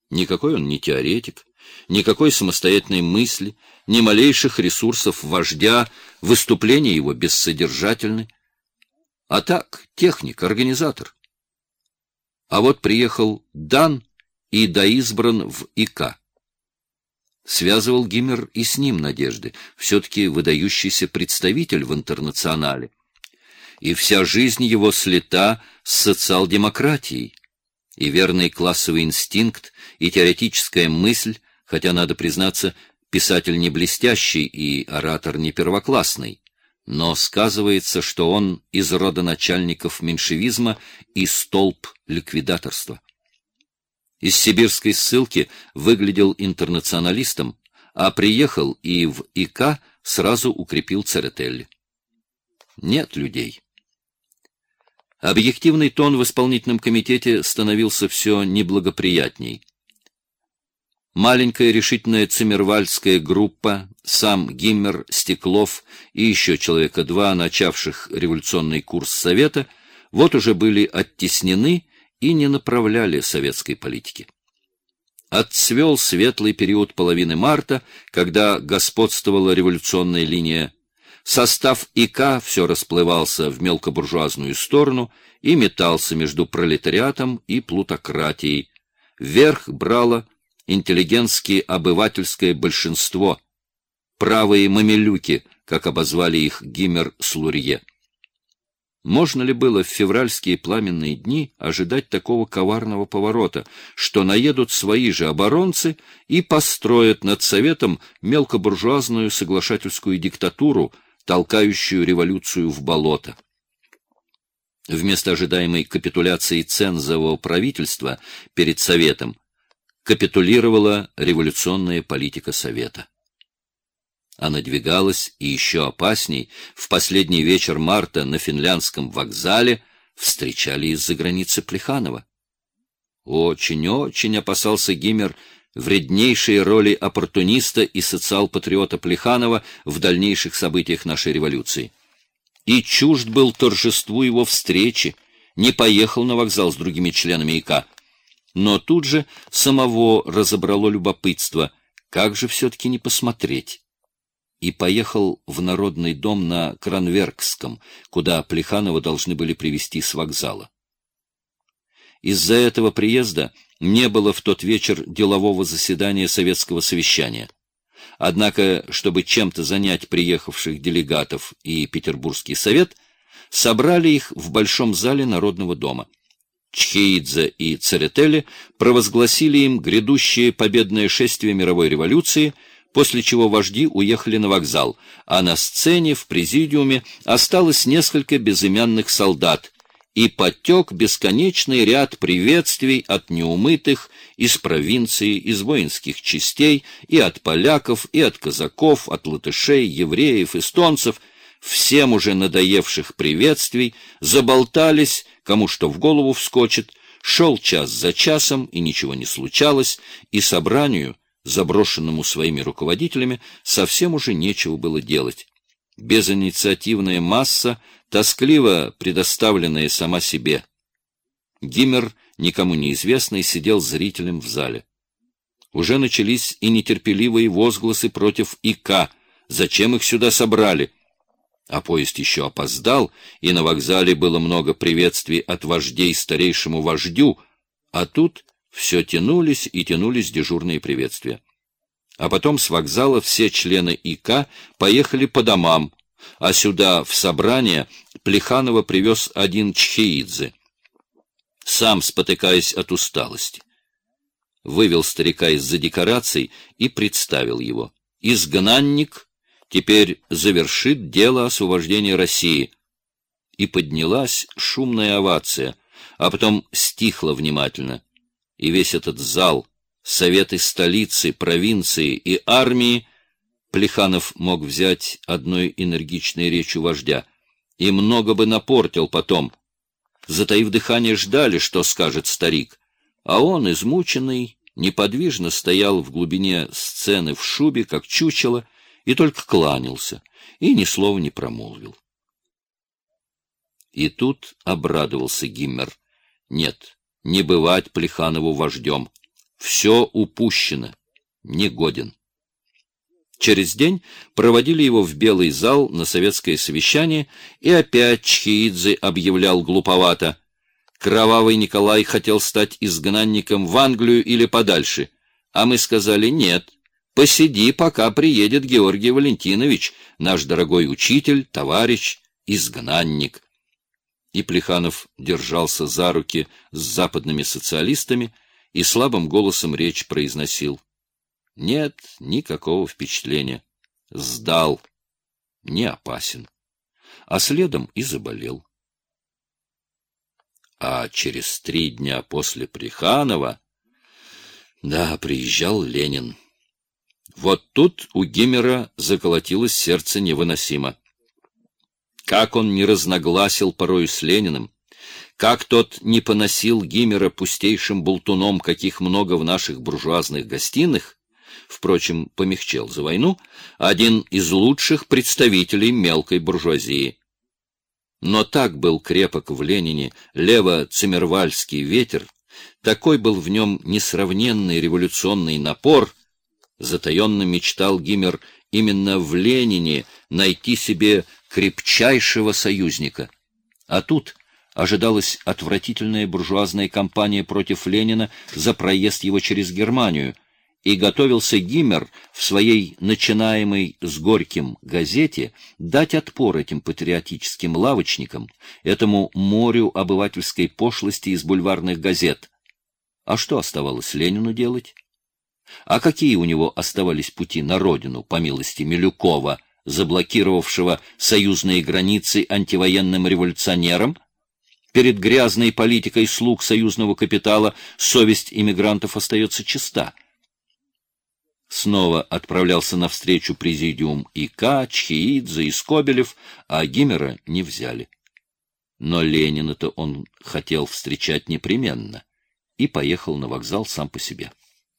Никакой он не теоретик, никакой самостоятельной мысли, ни малейших ресурсов вождя, выступления его бессодержательны. А так, техник, организатор. А вот приехал дан и доизбран в ИК. Связывал Гиммер и с ним надежды, все-таки выдающийся представитель в интернационале. И вся жизнь его слита с социал-демократией. И верный классовый инстинкт, и теоретическая мысль, хотя, надо признаться, писатель не блестящий и оратор не первоклассный, но сказывается, что он из родоначальников меньшевизма и столб ликвидаторства. Из сибирской ссылки выглядел интернационалистом, а приехал и в ИК сразу укрепил Церетели. Нет людей. Объективный тон в исполнительном комитете становился все неблагоприятней. Маленькая решительная циммервальдская группа, сам Гиммер, Стеклов и еще человека два, начавших революционный курс Совета, вот уже были оттеснены и не направляли советской политики. Отцвел светлый период половины марта, когда господствовала революционная линия. Состав ИК все расплывался в мелкобуржуазную сторону и метался между пролетариатом и плутократией. Верх брало интеллигентски-обывательское большинство, правые мамилюки, как обозвали их Гиммер с Лурье. Можно ли было в февральские пламенные дни ожидать такого коварного поворота, что наедут свои же оборонцы и построят над Советом мелкобуржуазную соглашательскую диктатуру, толкающую революцию в болото? Вместо ожидаемой капитуляции цензового правительства перед Советом капитулировала революционная политика Совета. А надвигалась, и еще опасней, в последний вечер марта на финляндском вокзале встречали из-за границы Плеханова. Очень-очень опасался Гиммер вреднейшей роли оппортуниста и социал-патриота Плеханова в дальнейших событиях нашей революции. И чужд был торжеству его встречи, не поехал на вокзал с другими членами ИК. Но тут же самого разобрало любопытство, как же все-таки не посмотреть. И поехал в Народный дом на Кранверкском, куда Плеханова должны были привезти с вокзала. Из-за этого приезда не было в тот вечер делового заседания советского совещания. Однако, чтобы чем-то занять приехавших делегатов и Петербургский совет, собрали их в большом зале Народного дома. Чхеидзе и Церетели провозгласили им грядущее победное шествие мировой революции, после чего вожди уехали на вокзал, а на сцене в президиуме осталось несколько безымянных солдат, и потек бесконечный ряд приветствий от неумытых, из провинции, из воинских частей, и от поляков, и от казаков, от латышей, евреев, эстонцев. Всем уже надоевших приветствий заболтались, кому что в голову вскочит, шел час за часом, и ничего не случалось, и собранию, заброшенному своими руководителями, совсем уже нечего было делать. Безинициативная масса, тоскливо предоставленная сама себе. Гиммер, никому неизвестный, сидел зрителем в зале. Уже начались и нетерпеливые возгласы против ИК. Зачем их сюда собрали? А поезд еще опоздал, и на вокзале было много приветствий от вождей старейшему вождю, а тут все тянулись и тянулись дежурные приветствия. А потом с вокзала все члены ИК поехали по домам, а сюда, в собрание, Плеханова привез один Чхеидзе, сам спотыкаясь от усталости. Вывел старика из-за декораций и представил его. Изгнанник теперь завершит дело освобождения России. И поднялась шумная овация, а потом стихла внимательно. И весь этот зал, советы столицы, провинции и армии, Плеханов мог взять одной энергичной речью вождя, и много бы напортил потом. Затаив дыхание, ждали, что скажет старик, а он, измученный, неподвижно стоял в глубине сцены в шубе, как чучело, и только кланялся, и ни слова не промолвил. И тут обрадовался Гиммер. Нет, не бывать Плеханову вождем. Все упущено. Негоден. Через день проводили его в Белый зал на советское совещание, и опять Чхеидзе объявлял глуповато: «Кровавый Николай хотел стать изгнанником в Англию или подальше». А мы сказали: «Нет, посиди, пока приедет Георгий Валентинович, наш дорогой учитель, товарищ, изгнанник». И Плеханов держался за руки с западными социалистами и слабым голосом речь произносил. Нет никакого впечатления. Сдал. Не опасен. А следом и заболел. А через 3 дня после Плеханова, да, приезжал Ленин. Вот тут у Гиммера заколотилось сердце невыносимо. Как он не разногласил порою с Лениным, как тот не поносил Гиммера пустейшим болтуном, каких много в наших буржуазных гостиных, впрочем, помягчел за войну, один из лучших представителей мелкой буржуазии. Но так был крепок в Ленине лево-циммервальский ветер, такой был в нем несравненный революционный напор, затаенно мечтал Гиммер именно в Ленине найти себе крепчайшего союзника. А тут ожидалась отвратительная буржуазная кампания против Ленина за проезд его через Германию, и готовился Гиммер в своей начинаемой с Горьким газете дать отпор этим патриотическим лавочникам, этому морю обывательской пошлости из бульварных газет. А что оставалось Ленину делать? А какие у него оставались пути на родину, по милости Милюкова, заблокировавшего союзные границы антивоенным революционерам? Перед грязной политикой слуг союзного капитала совесть иммигрантов остается чиста. Снова отправлялся навстречу президиум ИК, Чхеидзе и Скобелев, а Гиммера не взяли. Но Ленина-то он хотел встречать непременно и поехал на вокзал сам по себе.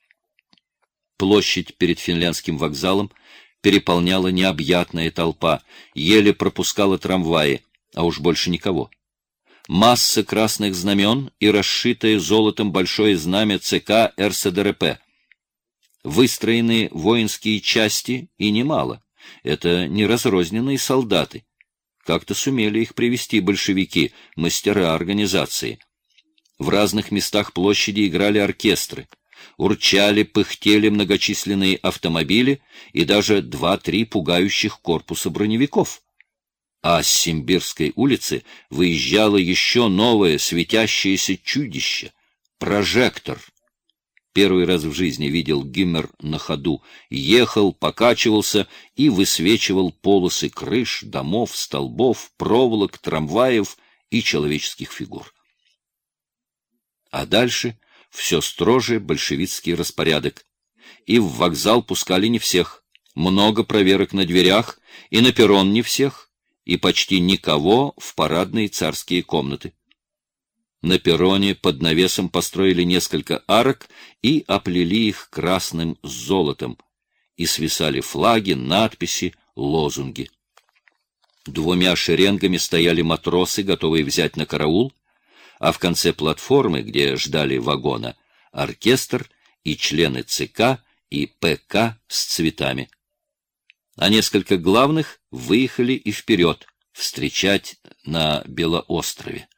Площадь перед финляндским вокзалом переполняла необъятная толпа, еле пропускала трамваи, а уж больше никого. Масса красных знамен и расшитое золотом большое знамя ЦК РСДРП. Выстроены воинские части, и немало. Это не разрозненные солдаты. Как-то сумели их привести большевики, мастера организации. В разных местах площади играли оркестры. Урчали, пыхтели многочисленные автомобили и даже 2-3 пугающих корпуса броневиков. А с Симбирской улицы выезжало еще новое светящееся чудище — прожектор. Первый раз в жизни видел Гиммер на ходу, ехал, покачивался и высвечивал полосы крыш, домов, столбов, проволок, трамваев и человеческих фигур. А дальше все строже большевистский распорядок. И в вокзал пускали не всех, много проверок на дверях, и на перрон не всех, и почти никого в парадные царские комнаты. На перроне под навесом построили несколько арок и оплели их красным с золотом, и свисали флаги, надписи, лозунги. 2 шеренгами стояли матросы, готовые взять на караул, а в конце платформы, где ждали вагона, оркестр и члены ЦК и ПК с цветами. А несколько главных выехали и вперед, встречать на Белоострове.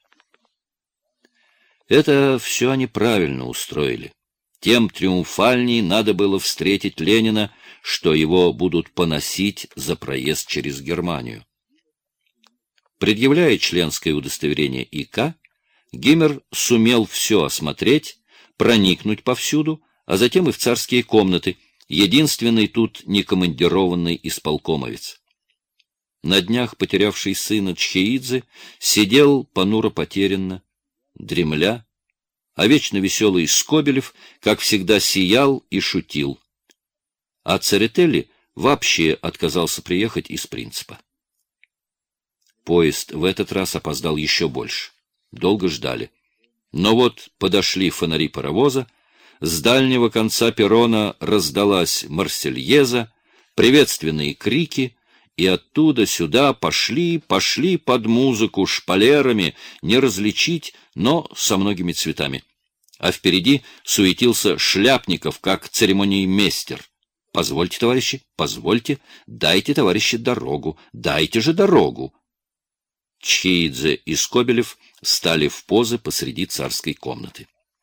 Это все они правильно устроили. Тем триумфальней надо было встретить Ленина, что его будут поносить за проезд через Германию. Предъявляя членское удостоверение ИК, Гиммер сумел все осмотреть, проникнуть повсюду, а затем и в царские комнаты, единственный тут некомандированный исполкомовец. На днях потерявший сына Чхеидзе сидел понуро потерянно, дремля, а вечно веселый Скобелев, как всегда, сиял и шутил. А Церетели вообще отказался приехать из принципа. Поезд в этот раз опоздал еще больше. Долго ждали. Но вот подошли фонари паровоза, с дальнего конца перрона раздалась Марсельеза, приветственные крики, и оттуда сюда пошли под музыку шпалерами, не различить, но со многими цветами. а впереди суетился Шляпников, как церемониймейстер. «Позвольте, товарищи, позвольте, дайте, товарищи, дорогу, дайте же дорогу». Чхеидзе и Скобелев стали в позы посреди царской комнаты.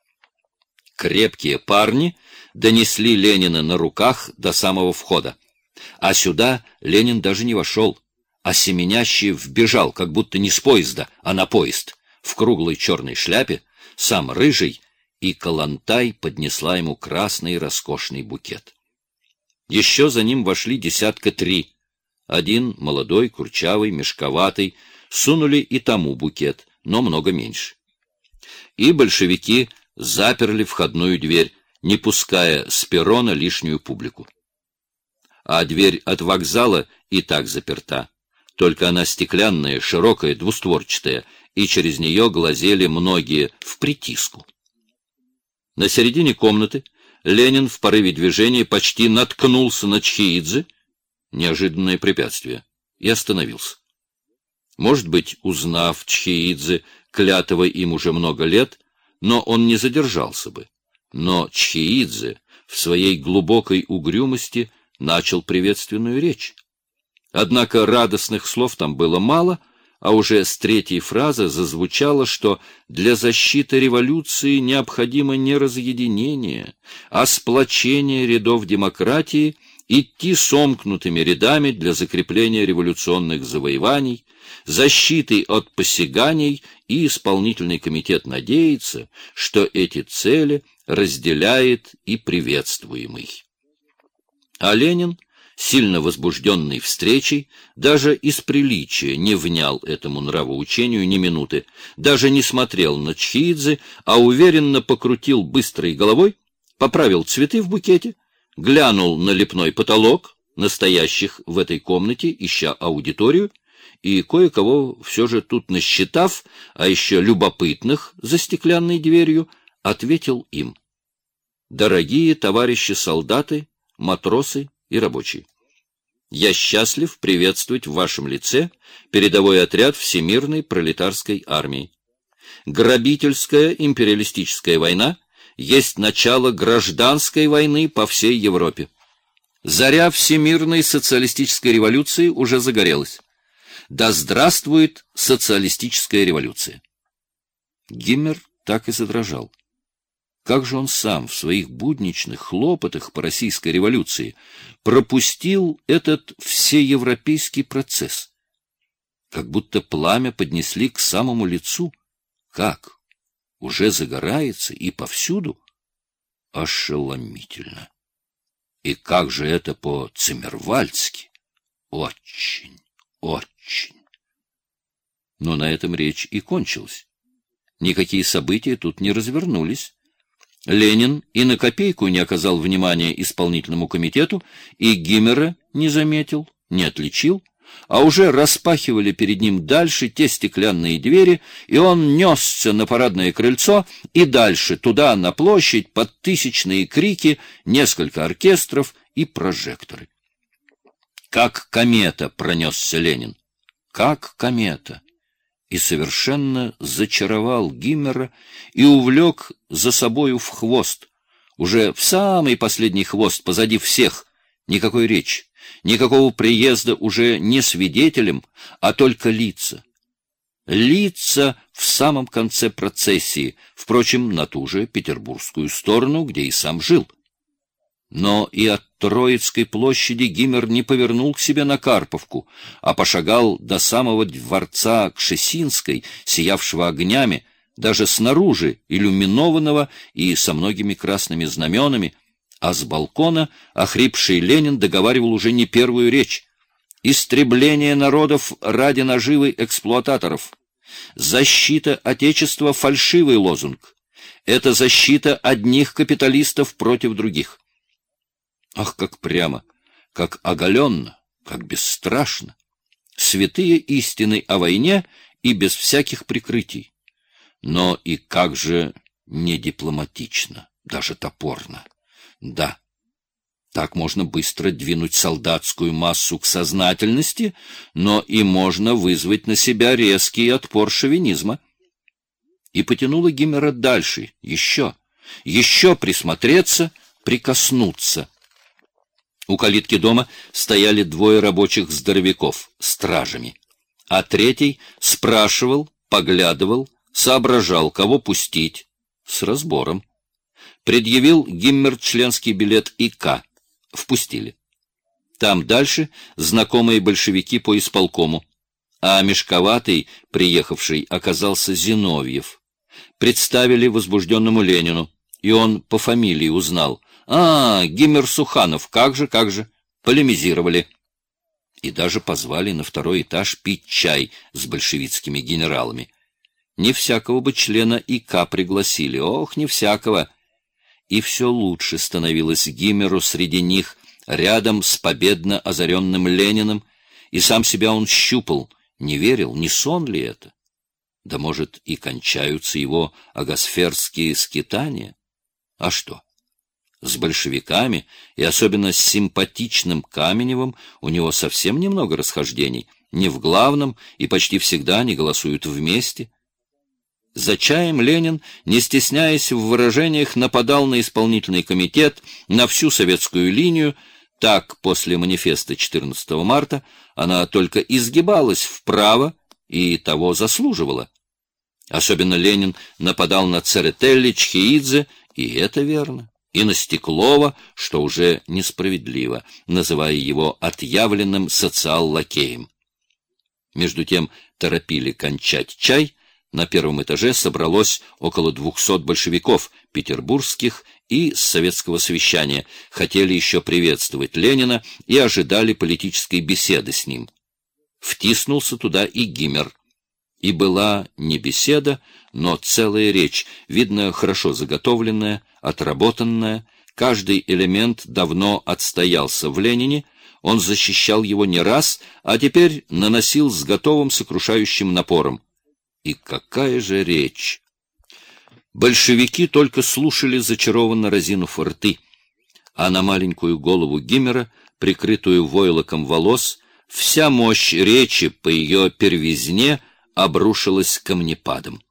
Крепкие парни донесли Ленина на руках до самого входа. А сюда Ленин даже не вошел, а семенящий вбежал, как будто не с поезда, а на поезд, в круглой черной шляпе, сам рыжий, и Калантай поднесла ему красный роскошный букет. Еще за ним вошли 3. Один, молодой, курчавый, мешковатый, сунули и тому букет, но много меньше. И большевики заперли входную дверь, не пуская с перрона лишнюю публику. А дверь от вокзала и так заперта, только она стеклянная, широкая, двустворчатая, и через нее глазели многие в притиску. На середине комнаты Ленин в порыве движения почти наткнулся на Чхеидзе, неожиданное препятствие, и остановился. Может быть, узнав Чхеидзе, клятого им уже много лет, но он не задержался бы. Но Чхеидзе в своей глубокой угрюмости начал приветственную речь. Однако радостных слов там было мало, а уже с 3-й фразы зазвучало, что для защиты революции необходимо не разъединение, а сплочение рядов демократии, идти сомкнутыми рядами для закрепления революционных завоеваний, защиты от посяганий, и исполнительный комитет надеется, что эти цели разделяет и приветствуемый. А Ленин, сильно возбужденный встречей, даже из приличия не внял этому нравоучению ни минуты, даже не смотрел на Чхеидзе, а уверенно покрутил быстрой головой, поправил цветы в букете, глянул на лепной потолок, настоящих в этой комнате, ища аудиторию, и кое-кого все же тут насчитав, а еще любопытных за стеклянной дверью, ответил им: «Дорогие товарищи солдаты, матросы и рабочие, я счастлив приветствовать в вашем лице передовой отряд Всемирной пролетарской армии. Грабительская империалистическая война есть начало гражданской войны по всей Европе. Заря всемирной социалистической революции уже загорелась. Да здравствует социалистическая революция!» Гиммер так и задрожал. Как же он сам в своих будничных хлопотах по российской революции пропустил этот всеевропейский процесс? Как будто пламя поднесли к самому лицу. Как? Уже загорается и повсюду? Ошеломительно. И как же это по-циммервальдски? Очень, очень. Но на этом речь и кончилась. Никакие события тут не развернулись. Ленин и на копейку не оказал внимания исполнительному комитету, и Гиммера не заметил, не отличил, а уже распахивали перед ним дальше те стеклянные двери, и он несся на парадное крыльцо и дальше, туда, на площадь, под тысячные крики, несколько оркестров и прожекторы. Как комета пронесся Ленин, как комета! И совершенно зачаровал Гиммера и увлек за собою в хвост, уже в самый последний хвост, позади всех. Никакой речи, никакого приезда уже не свидетелем, а только лица. Лица в самом конце процессии, впрочем, на ту же петербургскую сторону, где и сам жил. Но и от Троицкой площади Гиммер не повернул к себе на Карповку, а пошагал до самого дворца Кшесинской, сиявшего огнями, даже снаружи иллюминованного и со многими красными знаменами, а с балкона охрипший Ленин договаривал уже не первую речь. «Истребление народов ради наживы эксплуататоров. Защита Отечества — фальшивый лозунг. Это защита одних капиталистов против других». Ах, как прямо, как оголенно, как бесстрашно. Святые истины о войне и без всяких прикрытий. Но и как же не дипломатично, даже топорно. Да, так можно быстро двинуть солдатскую массу к сознательности, но и можно вызвать на себя резкий отпор шовинизма. И потянуло Гиммера дальше, еще. Еще присмотреться, прикоснуться. У калитки дома стояли двое рабочих здоровяков, стражами, а третий спрашивал, поглядывал, соображал, кого пустить, с разбором. Предъявил Гиммер членский билет ИК. Впустили. Там дальше знакомые большевики по исполкому, а мешковатый, приехавший, оказался Зиновьев. Представили возбужденному Ленину, и он по фамилии узнал. Гиммер Суханов, как же, полемизировали. И даже позвали на второй этаж пить чай с большевистскими генералами. Не всякого бы члена ИК пригласили, не всякого. И все лучше становилось Гиммеру среди них, рядом с победно озаренным Лениным, и сам себя он щупал, не верил, не сон ли это? Да, может, и кончаются его агосферские скитания? А что? С большевиками, и особенно с симпатичным Каменевым, у него совсем немного расхождений, не в главном, и почти всегда они голосуют вместе. За чаем Ленин, не стесняясь в выражениях, нападал на исполнительный комитет, на всю советскую линию. Так, после манифеста 14 марта она только изгибалась вправо и того заслуживала. Особенно Ленин нападал на Церетели, Чхеидзе, и это верно, и на Стеклова, что уже несправедливо, называя его отъявленным социал-лакеем. Между тем торопили кончать чай. На первом этаже собралось около 200 большевиков, петербургских и с советского совещания, хотели еще приветствовать Ленина и ожидали политической беседы с ним. Втиснулся туда и Гиммер. И была не беседа, но целая речь, видно, хорошо заготовленная, отработанная. Каждый элемент давно отстоялся в Ленине, он защищал его не раз, а теперь наносил с готовым сокрушающим напором. И какая же речь! Большевики только слушали, зачарованно разинув рты, а на маленькую голову Гиммера, прикрытую войлоком волос, вся мощь речи по ее первизне обрушилась камнепадом.